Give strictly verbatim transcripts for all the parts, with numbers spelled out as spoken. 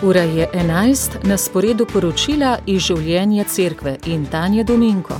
Ura je enajst, na sporedu poročila iz življenja cerkve in Tanja Dominko.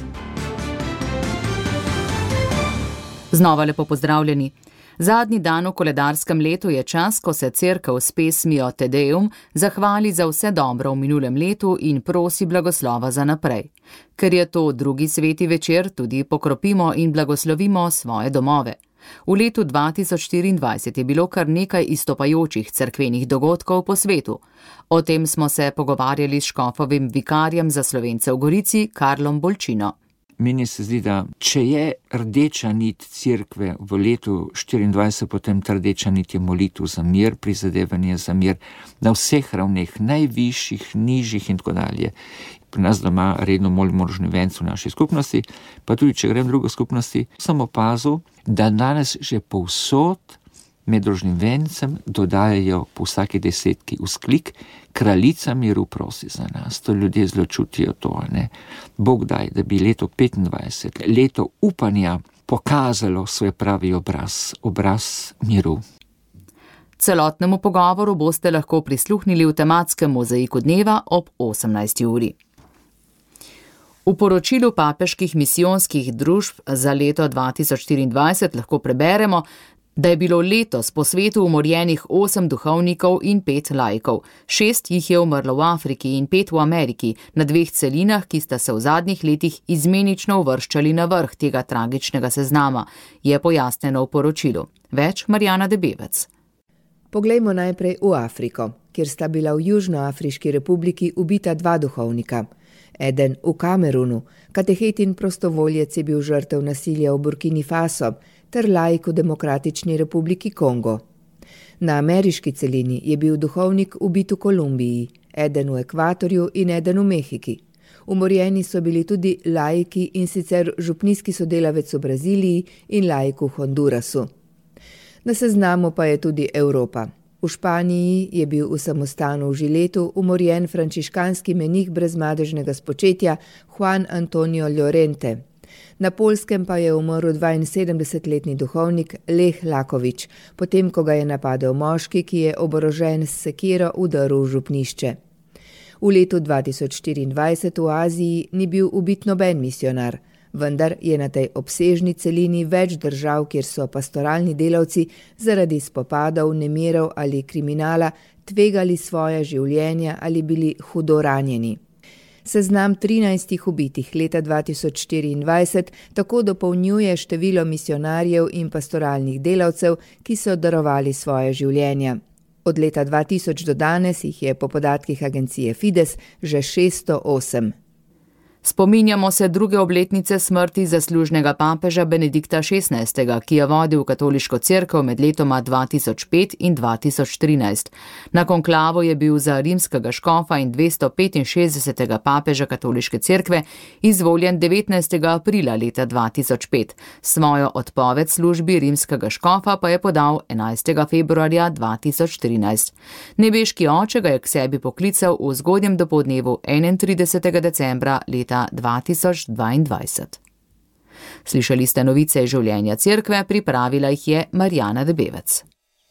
Znova lepo pozdravljeni. Zadnji dan v koledarskem letu je čas, ko se cerkev s pesmijo Te Deum zahvali za vse dobro v minulem letu in prosi blagoslova za naprej. Ker je to drugi sveti večer, tudi pokropimo in blagoslovimo svoje domove. V letu dva tisoč štiriindvajset je bilo kar nekaj izstopajočih cerkvenih dogodkov po svetu. O tem smo se pogovarjali s škofovim vikarjem za Slovence v Gorici, Karlom Bolčino. Meni se zdi, da če je rdeča nit cerkve v letu štiriindvajset, potem ta rdeča nit je molitev za mir, prizadevanje za mir na vseh ravneh, najvišjih, nižjih in tako dalje. Pri nas doma redno molimo rožnivencu v naši skupnosti, pa tudi če grem v drugo skupnosti, sem opazil, da danes že povsod med rožnivencem dodajajo po vsaki desetki vzklik: kraljica miru prosi za nas. To ljudje zelo čutijo to, ne. Bog daj, da bi leto petindvajset, leto upanja, pokazalo svoj pravi obraz, obraz miru. Celotnemu pogovoru boste lahko prisluhnili v tematskem mozaiku dneva ob osemnajsti uri. V poročilu papeških misijonskih družb za leto dva tisoč štiriindvajset lahko preberemo, da je bilo letos po svetu umorjenih osem duhovnikov in pet laikov. Šest jih je umrlo v Afriki in pet v Ameriki, na dveh celinah, ki sta se v zadnjih letih izmenično uvrščali na vrh tega tragičnega seznama, je pojasnjeno v poročilu. Več Marjana Debevec. Poglejmo najprej v Afriko, kjer sta bila v Južnoafriški republiki ubita dva duhovnika. Eden v Kamerunu, katehet in prostovoljec je bil žrtev nasilja v Burkini Faso, ter laik v Demokratični republiki Kongo. Na ameriški celini je bil duhovnik ubit v Kolumbiji, eden v Ekvatorju in eden v Mehiki. Umorjeni so bili tudi laiki, in sicer župnijski sodelavec v Braziliji in laik v Hondurasu. Na seznamu pa je tudi Evropa. V Španiji je bil v samostanu v Žiletu umorjen frančiškanski menih brezmadežnega spočetja Juan Antonio Llorente. Na Poljskem pa je umrl dvainsedemdesetletni duhovnik Lech Lakovič, potem ko ga je napadel moški, ki je oborožen s sekiro vdrl v župnišče. V letu dva tisoč štiriindvajset v Aziji ni bil ubit noben misionar, vendar je na tej obsežni celini več držav, kjer so pastoralni delavci zaradi spopadov, nemirov ali kriminala tvegali svoje življenja ali bili hudo ranjeni. Seznam trinajstih ubitih leta dva tisoč štiriindvajset tako dopolnjuje število misionarjev in pastoralnih delavcev, ki so darovali svoje življenja. Od leta dva tisoč do danes jih je po podatkih agencije Fides že šeststo osem. Spominjamo se druge obletnice smrti zaslužnega papeža Benedikta šestnajstega, ki je vodil katoliško cerkev med letoma dva tisoč pet in dva tisoč trinajst. Na konklavu je bil za rimskega škofa in dvesto petinšestdesetega papeža katoliške cerkve izvoljen devetnajstega aprila leta dva tisoč pet. Svojo odpoved službi rimskega škofa pa je podal enajstega februarja dva tisoč trinajst. Nebeški oče ga je k sebi poklical v zgodnjem dopoldnevu enaintridesetega decembra leta dva tisoč dvaindvajset. Slišali ste novice iz življenja cerkve, pripravila jih je Marjana Debevec.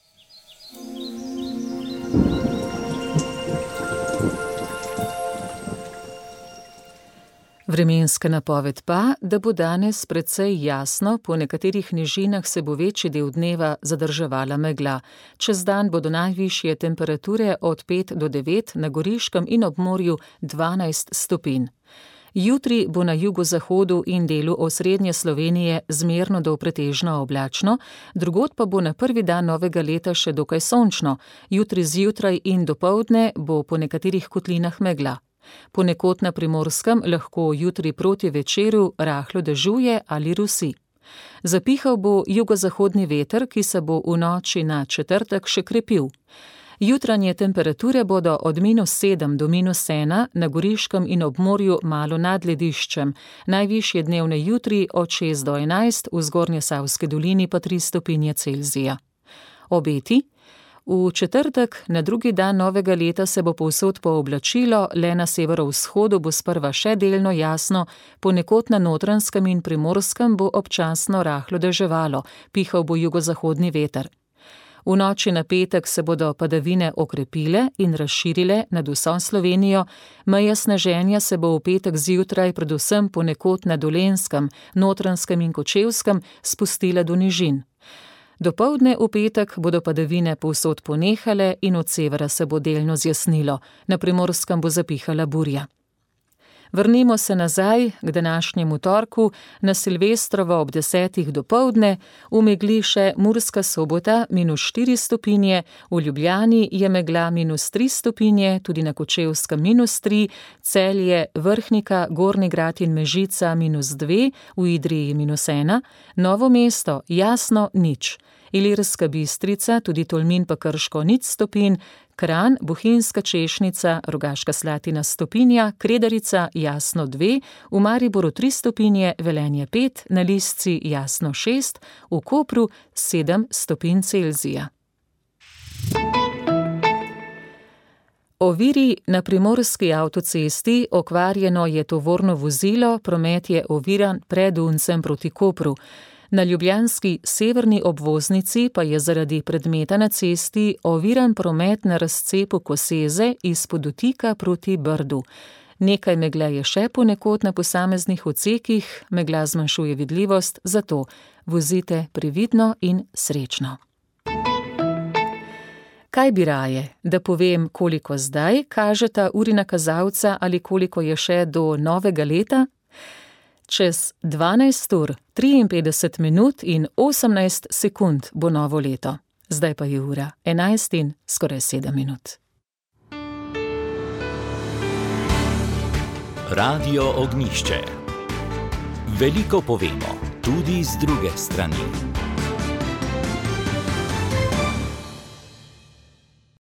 Vremenska napoved pa, da bo danes precej jasno, po nekaterih nižinah se bo večji del dneva zadrževala megla. Čez dan bodo najvišje temperature od pet do devet, na Goriškem in ob morju dvanajst stopinj. Jutri bo na jugozahodu in delu osrednje Slovenije zmerno do pretežno oblačno, drugod pa bo na prvi dan novega leta še dokaj sončno. Jutri zjutraj in dopoldne bo po nekaterih kotlinah megla. Ponekod na Primorskem lahko jutri proti večeru rahlo dežuje ali rusi. Zapihal bo jugozahodni veter, ki se bo v noči na četrtek še krepil. Jutranje temperature bodo od minus sedem do minus ena, na Goriškem in ob morju malo nad lediščem, najvišje dnevne jutri od šest do enajst, v Zgornjesavski dolini pa tri stopinje Celzija. Obeti? V četrtek, na drugi dan novega leta, se bo povsod pooblačilo, le na severovzhodu bo sprva še delno jasno, ponekod na Notranjskem in Primorskem bo občasno rahlo deževalo, pihal bo jugozahodni veter. V noči na petek se bodo padavine okrepile in razširile nad vso Slovenijo, meja sneženja se bo v petek zjutraj predvsem ponekod na Dolenjskem, Notranjskem in Kočevskem spustila do nižin. Dopoldne v petek bodo padavine povsod ponehale in od severa se bo delno zjasnilo, na Primorskem bo zapihala burja. Vrnimo se nazaj k današnjemu torku, na Silvestrovo ob desetih dopoldne, v megli še Murska Sobota minus štiri stopinje, v Ljubljani je megla minus tri stopinje, tudi na Kočevskem minus tri, Celje, Vrhnika, Gornji Grad in Mežica minus dve, v Idriji minus ena, Novo mesto jasno nič. Ilirska Bistrica, tudi Tolmin pa Krško nič stopinj, Kranj, Bohinjska Češnica, Rogaška Slatina stopinja, Kredarica jasno dve, v Mariboru tri stopinje, Velenje pet, na Lisci jasno šest, v Kopru sedem stopinj Celzija. Oviri na primorski avtocesti, okvarjeno je tovorno vozilo, promet je oviran pred Uncem proti Kopru. Na ljubljanski severni obvoznici pa je zaradi predmeta na cesti oviran promet na razcepu Koseze iz Podutika proti Brdu. Nekaj megle je še ponekod na posameznih odsekih, megla zmanjšuje vidljivost, zato vozite previdno in srečno. Kaj bi raje, da povem, koliko zdaj kažeta urina kazalca ali koliko je še do novega leta? Čez dvanajst ur, triinpetdeset minut in osemnajst sekund bo novo leto. Zdaj pa je ura enajst in skoraj sedem minut. Radio Ognjišče. Veliko povemo, tudi z druge strani.